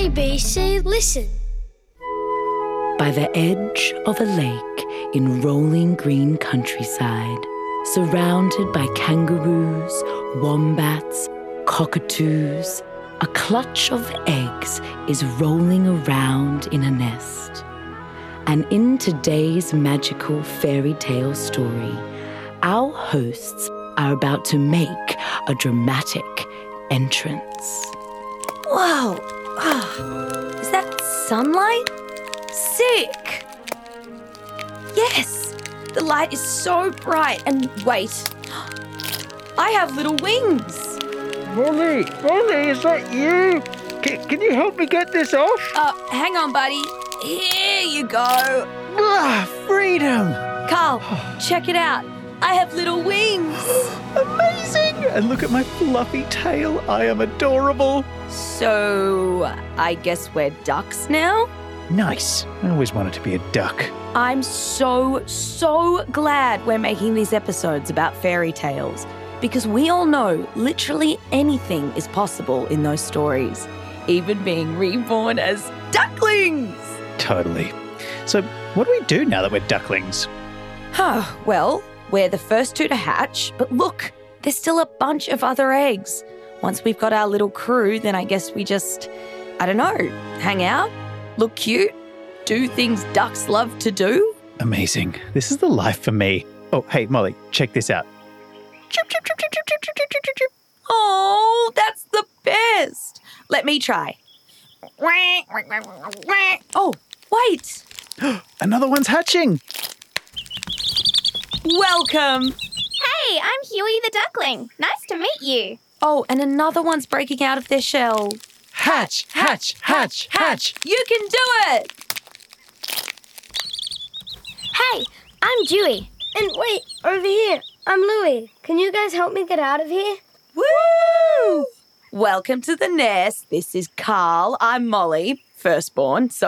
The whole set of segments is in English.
ABC Listen. By the edge of a lake in rolling green countryside, surrounded by kangaroos, wombats, cockatoos, a clutch of eggs is rolling around in a nest. And in today's magical fairy tale story, our hosts are about to make a dramatic entrance. Whoa! Is that sunlight? Sick! Yes! The light is so bright and wait, I have little wings! Molly, is that you? Can you help me get this off? Hang on, buddy. Here you go. Freedom! Carl, check it out. I have little wings. Amazing! And look at my fluffy tail. I am adorable. So, I guess we're ducks now? Nice. I always wanted to be a duck. I'm so glad we're making these episodes about fairy tales because we all know literally anything is possible in those stories, even being reborn as ducklings. Totally. So, what do we do now that we're ducklings? Well, we're the first two to hatch, but look, there's still a bunch of other eggs. Once we've got our little crew, then I guess we just, hang out, look cute, do things ducks love to do. Amazing. This is the life for me. Oh, hey, Molly, check this out. Oh, that's the best. Let me try. Oh, wait. Another one's hatching. Welcome. Hey, I'm Huey the duckling. Nice to meet you. Oh, and another one's breaking out of their shell. Hatch, hatch, hatch, hatch. You can do it. Hey, I'm Dewey. And wait, over here, I'm Louie. Can you guys help me get out of here? Woo! Welcome to the nest. This is Carl. I'm Molly, firstborn, so,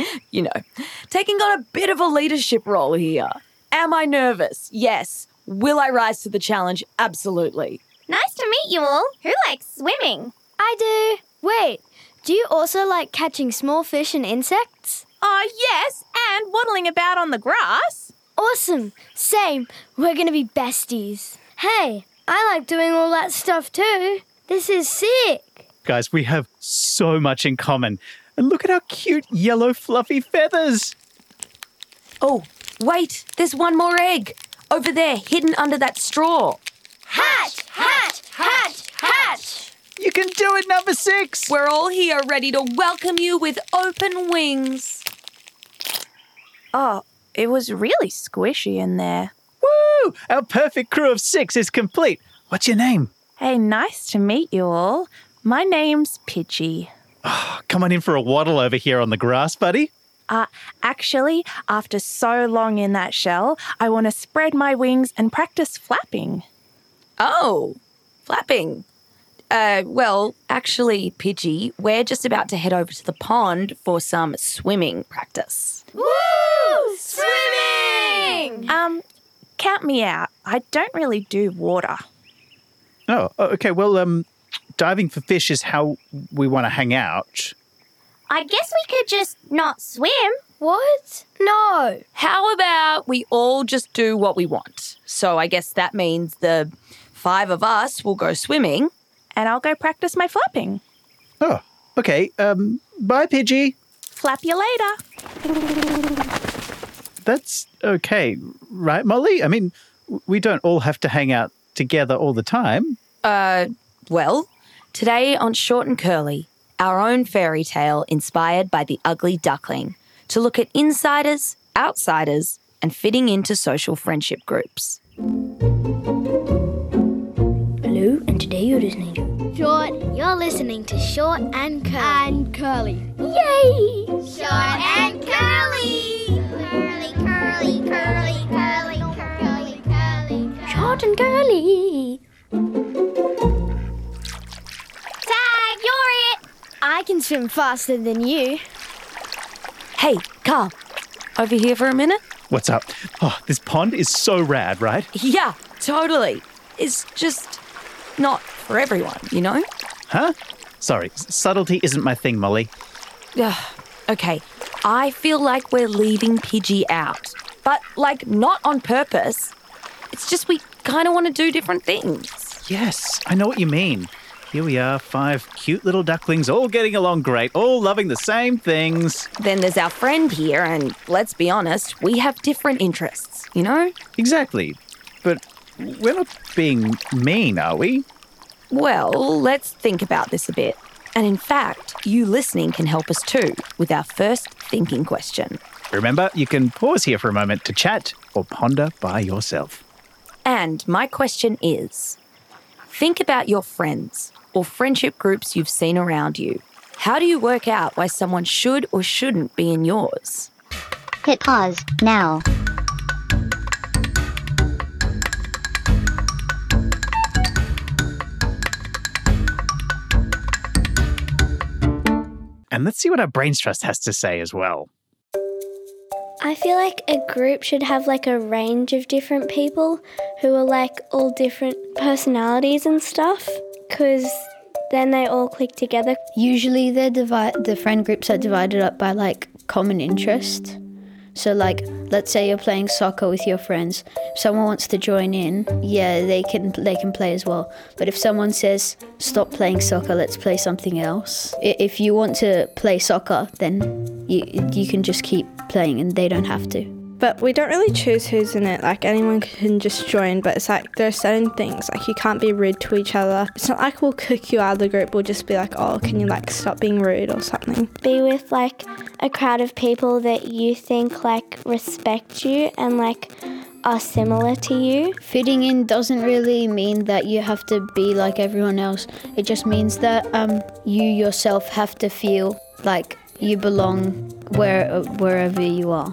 taking on a bit of a leadership role here. Am I nervous? Yes. Will I rise to the challenge? Absolutely. Nice to meet you all. Who likes swimming? I do. Wait, do you also like catching small fish and insects? Yes, and waddling about on the grass. Awesome. Same. We're going to be besties. Hey, I like doing all that stuff too. This is sick. Guys, we have so much in common. And look at our cute yellow fluffy feathers. Oh, wait, there's one more egg. Over there, hidden under that straw. Hatch, hatch, hatch, hatch. You can do it, number 6. We're all here ready to welcome you with open wings. Oh, it was really squishy in there. Woo! Our perfect crew of 6 is complete. What's your name? Hey, nice to meet you all. My name's Pidgey. Oh, come on in for a waddle over here on the grass, buddy. Actually, after so long in that shell, I want to spread my wings and practice flapping. Oh, flapping. Well, actually, Pidgey, we're just about to head over to the pond for some swimming practice. Woo! Swimming! Count me out. I don't really do water. Oh, okay. Well, diving for fish is how we want to hang out. I guess we could just not swim. What? No. How about we all just do what we want? So I guess that means the 5 of us will go swimming. And I'll go practice my flapping. Oh, okay. Bye, Pidgey. Flap you later. That's okay, right, Molly? I mean, we don't all have to hang out together all the time. Well, today on Short and Curly, our own fairy tale inspired by the ugly duckling to look at insiders, outsiders, and fitting into social friendship groups. Hello, and today you're listening to Short, you're listening to Short and Curly. Yay! Short and Curly! Curly, curly, curly, curly, curly, curly. Short and Curly. Tag, you're it! I can swim faster than you. Hey, Carl, over here for a minute? What's up? Oh, this pond is so rad, right? Yeah, totally. It's just not for everyone, you know? Huh? Sorry, subtlety isn't my thing, Molly. Okay, I feel like we're leaving Pidgey out. But, like, not on purpose. It's just we kind of want to do different things. Yes, I know what you mean. Here we are, 5 cute little ducklings, all getting along great, all loving the same things. Then there's our friend here, and let's be honest, we have different interests, you know? Exactly. But we're not being mean, are we? Well, let's think about this a bit. And in fact, you listening can help us too with our first thinking question. Remember, you can pause here for a moment to chat or ponder by yourself. And my question is, think about your friends or friendship groups you've seen around you. How do you work out why someone should or shouldn't be in yours? Hit pause now. And let's see what our Brains Trust has to say as well. I feel like a group should have like a range of different people who are like all different personalities and stuff, because then they all click together. Usually the friend groups are divided up by like common interest. So like, let's say you're playing soccer with your friends. If someone wants to join in, yeah, they can play as well. But if someone says, stop playing soccer, let's play something else. If you want to play soccer, then you can just keep playing and they don't have to. But we don't really choose who's in it. Like, anyone can just join, but it's like there are certain things, like you can't be rude to each other. It's not like we'll kick you out of the group. We'll just be like, oh, can you like stop being rude or something. Be with like a crowd of people that you think like respect you and like are similar to you. Fitting in doesn't really mean that you have to be like everyone else. It just means that you yourself have to feel like you belong wherever you are.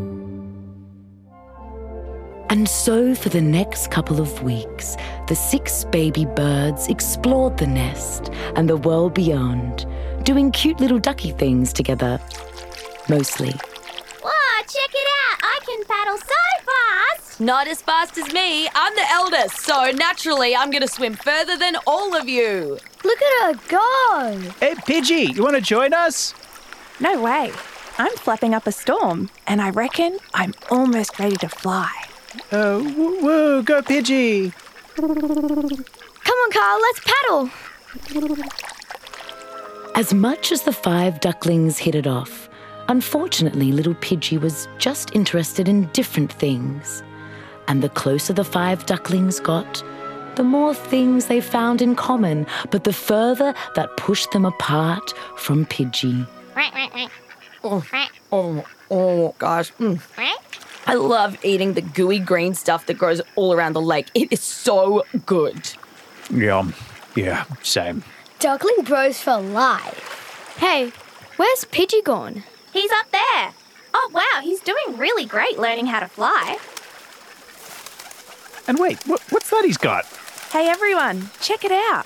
And so for the next couple of weeks, the 6 baby birds explored the nest and the world beyond, doing cute little ducky things together. Mostly. Whoa, check it out! I can paddle so fast! Not as fast as me. I'm the eldest, so naturally I'm going to swim further than all of you. Look at her go! Hey, Pidgey, you want to join us? No way. I'm flapping up a storm, and I reckon I'm almost ready to fly. Woo, go Pidgey! Come on, Carl, let's paddle! As much as the 5 ducklings hit it off, unfortunately little Pidgey was just interested in different things. And the closer the 5 ducklings got, the more things they found in common, but the further that pushed them apart from Pidgey. Oh gosh. I love eating the gooey green stuff that grows all around the lake. It is so good. Yum. Yeah, same. Duckling bros for life. Hey, where's Pidgey gone? He's up there. Oh, wow, he's doing really great learning how to fly. And wait, what's that he's got? Hey everyone, check it out.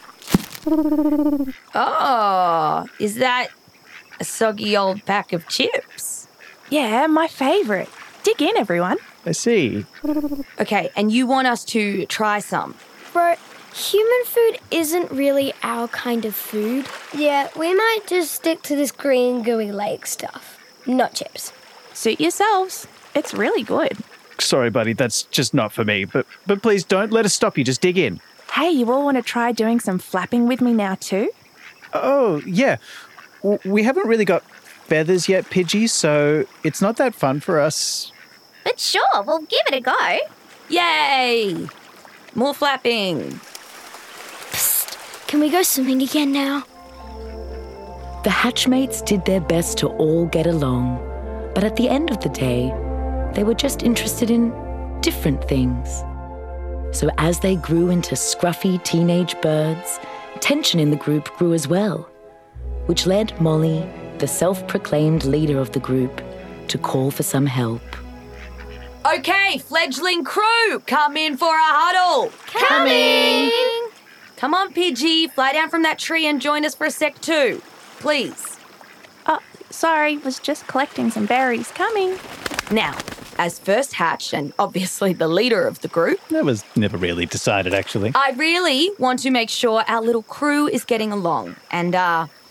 Oh, is that a soggy old pack of chips? Yeah, my favourite. Dig in, everyone. I see. Okay, and you want us to try some? Bro, human food isn't really our kind of food. Yeah, we might just stick to this green gooey lake stuff. Not chips. Suit yourselves. It's really good. Sorry, buddy, that's just not for me. But please don't let us stop you. Just dig in. Hey, you all want to try doing some flapping with me now too? Oh, yeah. We haven't really got feathers yet, Pidgey, so it's not that fun for us. But sure, we'll give it a go. Yay! More flapping. Psst, can we go swimming again now? The hatchmates did their best to all get along, but at the end of the day, they were just interested in different things. So as they grew into scruffy teenage birds, tension in the group grew as well, which led Molly, the self-proclaimed leader of the group, to call for some help. Okay, fledgling crew, come in for a huddle. Coming! Come on, Pidgey, fly down from that tree and join us for a sec too. Please. Oh, sorry, was just collecting some berries. Coming. Now, as first hatched and obviously the leader of the group, That was never really decided, actually. I really want to make sure our little crew is getting along. And,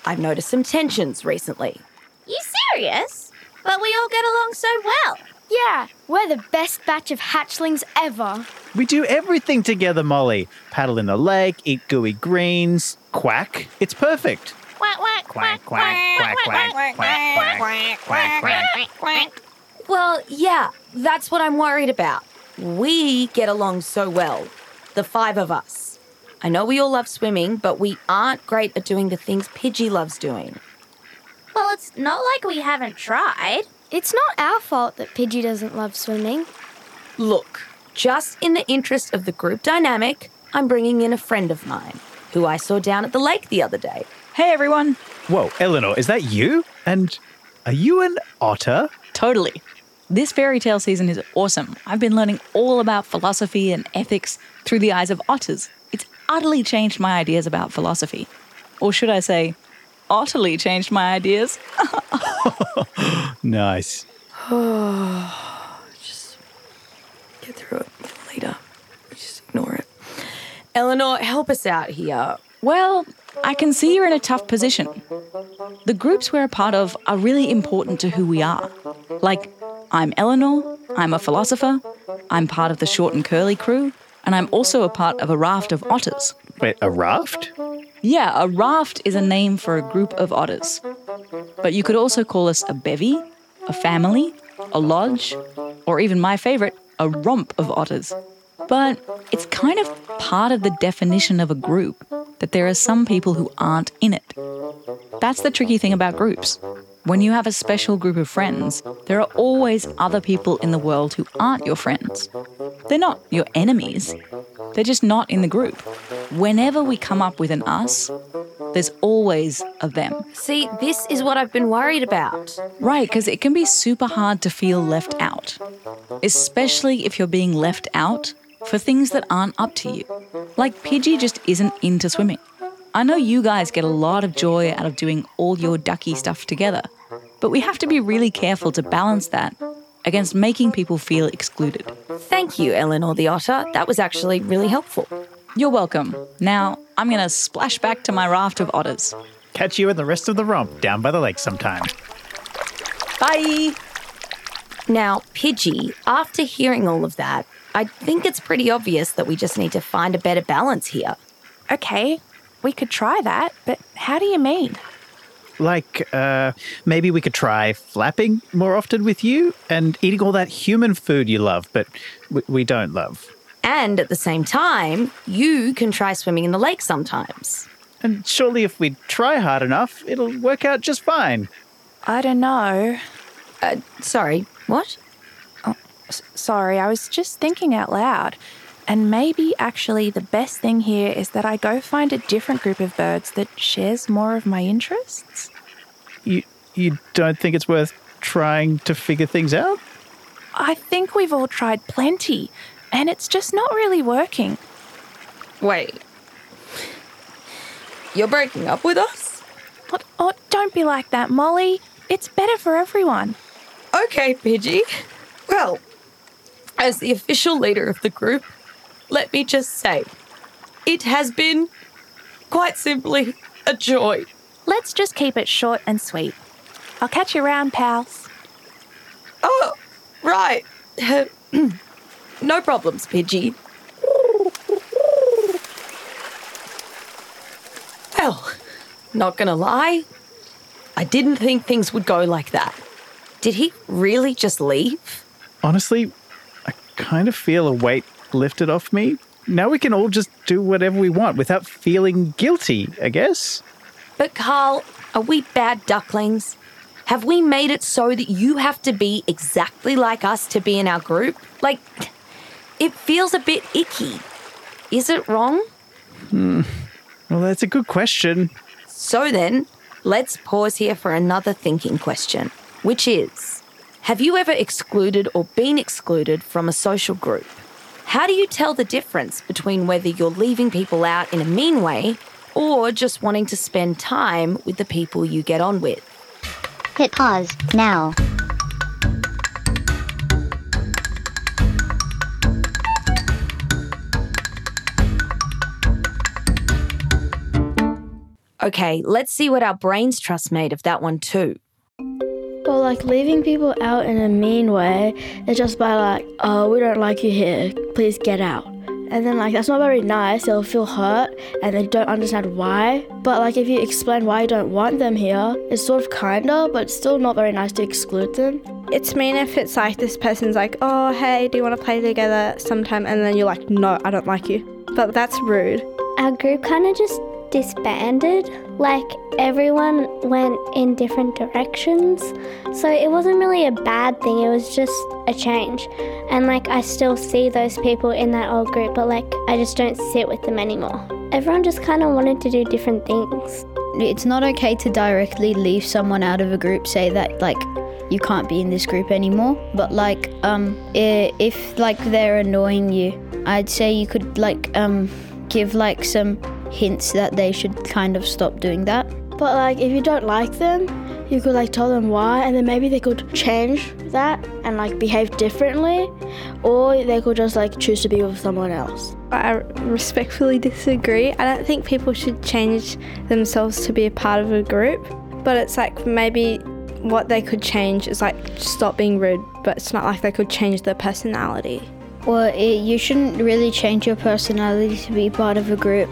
I've noticed some tensions recently. You serious? But we all get along so well. Yeah, we're the best batch of hatchlings ever. We do everything together, Molly. Paddle in the lake, eat gooey greens, quack. It's perfect. Quack, quack, Quack, quack, quack, quack, quack, quack, quack, quack. Well, yeah, that's what I'm worried about. We get along so well, the 5 of us. I know we all love swimming, but we aren't great at doing the things Pidgey loves doing. Well, it's not like we haven't tried. It's not our fault that Pidgey doesn't love swimming. Look, just in the interest of the group dynamic, I'm bringing in a friend of mine, who I saw down at the lake the other day. Hey, everyone. Whoa, Eleanor, is that you? And are you an otter? Totally. This fairy tale season is awesome. I've been learning all about philosophy and ethics through the eyes of otters. It's utterly changed my ideas about philosophy. Or should I say, utterly changed my ideas. Nice. Just get through it later. Just ignore it. Eleanor, help us out here. Well, I can see you're in a tough position. The groups we're a part of are really important to who we are. Like, I'm Eleanor, I'm a philosopher, I'm part of the Short and Curly crew, and I'm also a part of a raft of otters. Wait, a raft? Yeah, a raft is a name for a group of otters. But you could also call us a bevy, a family, a lodge, or even my favourite, a romp of otters. But it's kind of part of the definition of a group that there are some people who aren't in it. That's the tricky thing about groups. When you have a special group of friends, there are always other people in the world who aren't your friends. They're not your enemies. They're just not in the group. Whenever we come up with an us, there's always a them. See, this is what I've been worried about. Right, because it can be super hard to feel left out. Especially if you're being left out for things that aren't up to you. Like Pidgey just isn't into swimming. I know you guys get a lot of joy out of doing all your ducky stuff together, but we have to be really careful to balance that against making people feel excluded. Thank you, Eleanor the Otter. That was actually really helpful. You're welcome. Now, I'm going to splash back to my raft of otters. Catch you and the rest of the romp down by the lake sometime. Bye! Now, Pidgey, after hearing all of that, I think it's pretty obvious that we just need to find a better balance here. Okay, we could try that, but how do you mean? Like, maybe we could try flapping more often with you and eating all that human food you love, but we don't love. And at the same time, you can try swimming in the lake sometimes. And surely if we try hard enough, it'll work out just fine. I don't know. Sorry, what? Sorry, I was just thinking out loud. And maybe actually the best thing here is that I go find a different group of birds that shares more of my interests. You don't think it's worth trying to figure things out? I think we've all tried plenty, and it's just not really working. Wait. You're breaking up with us? What? Oh, don't be like that, Molly. It's better for everyone. Okay, Pidgey. Well, as the official leader of the group, let me just say, it has been, quite simply, a joy. Let's just keep it short and sweet. I'll catch you around, pals. Oh, right. No problems, Pidgey. Well, not gonna lie, I didn't think things would go like that. Did he really just leave? Honestly, I kind of feel a weight lifted off me. Now we can all just do whatever we want without feeling guilty, I guess. But Carl, are we bad ducklings? Have we made it so that you have to be exactly like us to be in our group? Like, it feels a bit icky. Is it wrong? Well, that's a good question. So then, let's pause here for another thinking question, which is, have you ever excluded or been excluded from a social group? How do you tell the difference between whether you're leaving people out in a mean way or just wanting to spend time with the people you get on with? Hit pause now. Okay, let's see what our brains trust made of that one too. Well, like leaving people out in a mean way is just by like, oh, we don't like you here, please get out. And then like that's not very nice, they'll feel hurt and they don't understand why. But like if you explain why you don't want them here, it's sort of kinder, but it's still not very nice to exclude them. It's mean if it's like this person's like, oh, hey, do you want to play together sometime? And then you're like, no, I don't like you. But that's rude. Our group kind of just disbanded. Like everyone went in different directions. So it wasn't really a bad thing, it was just a change. And like I still see those people in that old group, but like I just don't sit with them anymore. Everyone just kind of wanted to do different things. It's not okay to directly leave someone out of a group, say that like you can't be in this group anymore. But like if like they're annoying you, I'd say you could like give like some hints that they should kind of stop doing that. But like if you don't like them, you could like tell them why, and then maybe they could change that and like behave differently, or they could just like choose to be with someone else. I respectfully disagree. I don't think people should change themselves to be a part of a group, but it's like maybe what they could change is like stop being rude, but it's not like they could change their personality. Well, you shouldn't really change your personality to be part of a group.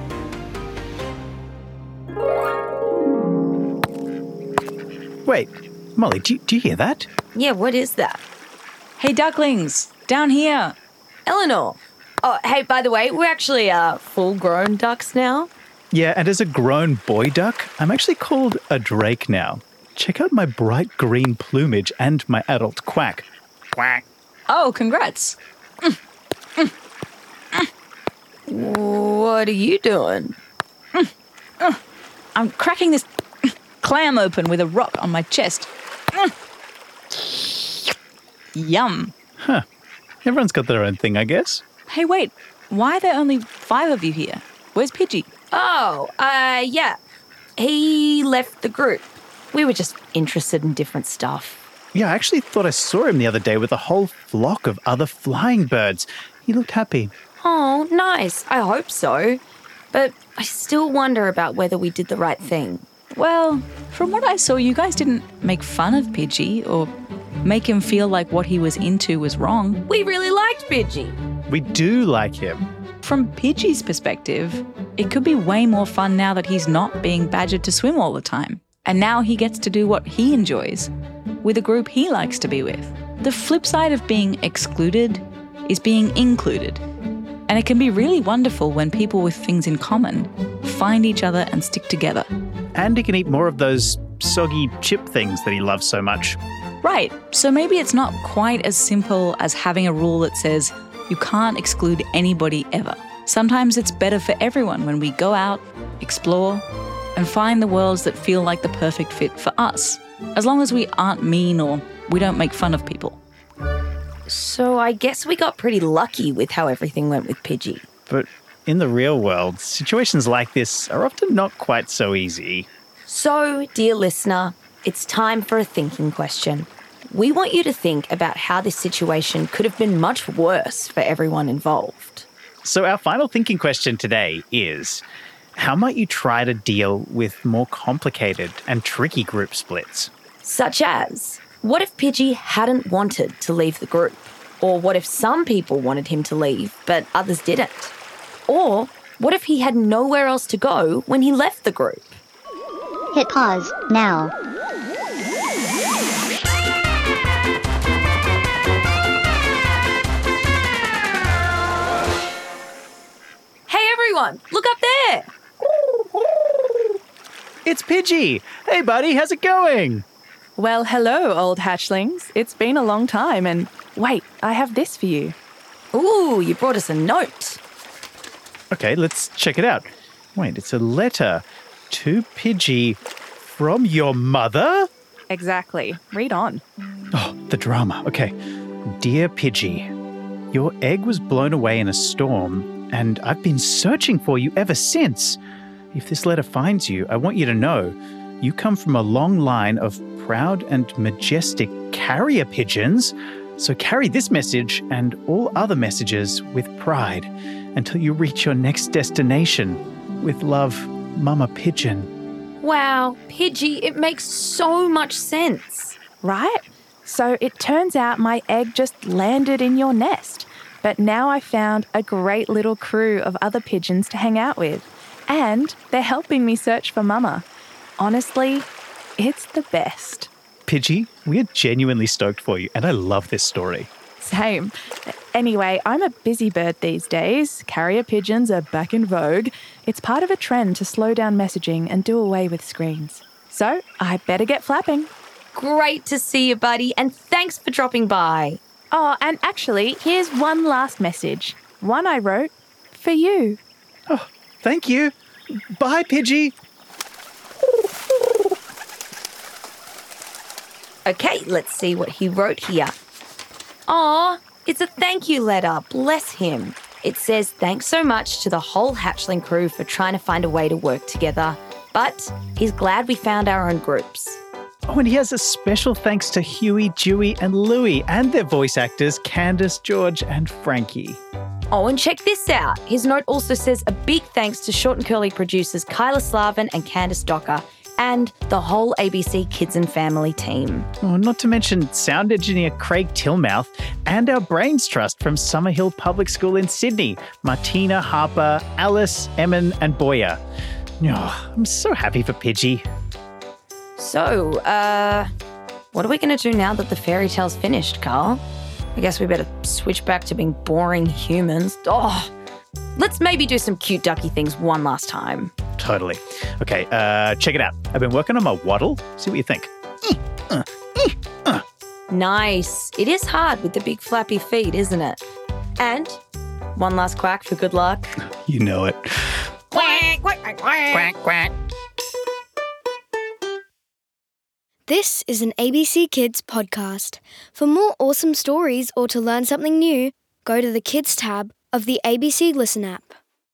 Wait, Molly, do you hear that? Yeah, what is that? Hey, ducklings, down here. Eleanor. Oh, hey, by the way, we're actually full-grown ducks now. Yeah, and as a grown boy duck, I'm actually called a drake now. Check out my bright green plumage and my adult quack. Quack. Oh, congrats. What are you doing? I'm cracking this clam open with a rock on my chest. Yum. Huh. Everyone's got their own thing, I guess. Hey, wait. Why are there only 5 of you here? Where's Pidgey? Oh, yeah. He left the group. We were just interested in different stuff. Yeah, I actually thought I saw him the other day with a whole flock of other flying birds. He looked happy. Oh, nice. I hope so. But I still wonder about whether we did the right thing. Well, from what I saw, you guys didn't make fun of Pidgey or make him feel like what he was into was wrong. We really liked Pidgey. We do like him. From Pidgey's perspective, it could be way more fun now that he's not being badgered to swim all the time. And now he gets to do what he enjoys with a group he likes to be with. The flip side of being excluded is being included. And it can be really wonderful when people with things in common find each other and stick together. And he can eat more of those soggy chip things that he loves so much. Right, so maybe it's not quite as simple as having a rule that says you can't exclude anybody ever. Sometimes it's better for everyone when we go out, explore, and find the worlds that feel like the perfect fit for us, as long as we aren't mean or we don't make fun of people. So I guess we got pretty lucky with how everything went with Pidgey. But in the real world, situations like this are often not quite so easy. So, dear listener, it's time for a thinking question. We want you to think about how this situation could have been much worse for everyone involved. So our final thinking question today is, how might you try to deal with more complicated and tricky group splits? Such as, what if Pidgey hadn't wanted to leave the group? Or what if some people wanted him to leave, but others didn't? Or what if he had nowhere else to go when he left the group? Hit pause now. Hey everyone, look up there! It's Pidgey! Hey buddy, how's it going? Well, hello, old hatchlings. It's been a long time, and wait, I have this for you. Ooh, you brought us a note. Okay, let's check it out. Wait, it's a letter to Pidgey from your mother? Exactly. Read on. Oh, the drama. Okay. Dear Pidgey, your egg was blown away in a storm, and I've been searching for you ever since. If this letter finds you, I want you to know you come from a long line of proud and majestic carrier pigeons, so carry this message and all other messages with pride until you reach your next destination. With love, Mama Pigeon. Wow, Pidgey, it makes so much sense. Right? So it turns out my egg just landed in your nest. But now I found a great little crew of other pigeons to hang out with. And they're helping me search for Mama. Honestly, it's the best. Pidgey, we are genuinely stoked for you, and I love this story. Same. Anyway, I'm a busy bird these days. Carrier pigeons are back in vogue. It's part of a trend to slow down messaging and do away with screens. So I better get flapping. Great to see you, buddy, and thanks for dropping by. Oh, and actually, here's one last message. One I wrote for you. Oh, thank you. Bye, Pidgey. Okay, let's see what he wrote here. Aw, it's a thank you letter. Bless him. It says thanks so much to the whole Hatchling crew for trying to find a way to work together. But he's glad we found our own groups. Oh, and he has a special thanks to Huey, Dewey, and Louie, and their voice actors, Candace, George, and Frankie. Oh, and check this out. His note also says a big thanks to Short and Curly producers Kyla Slavin and Candace Docker, and the whole ABC Kids and Family team. Oh, not to mention sound engineer Craig Tillmouth and our Brains Trust from Summerhill Public School in Sydney, Martina, Harper, Alice, Emin, and Boya. Oh, I'm so happy for Pidgey. So, what are we going to do now that the fairy tale's finished, Carl? I guess we better switch back to being boring humans. Oh, let's maybe do some cute ducky things one last time. Totally. Okay, check it out. I've been working on my waddle. See what you think. Nice. It is hard with the big flappy feet, isn't it? And one last quack for good luck. You know it. Quack, quack, quack, quack, quack. This is an ABC Kids podcast. For more awesome stories or to learn something new, go to the Kids tab of the ABC Listen app.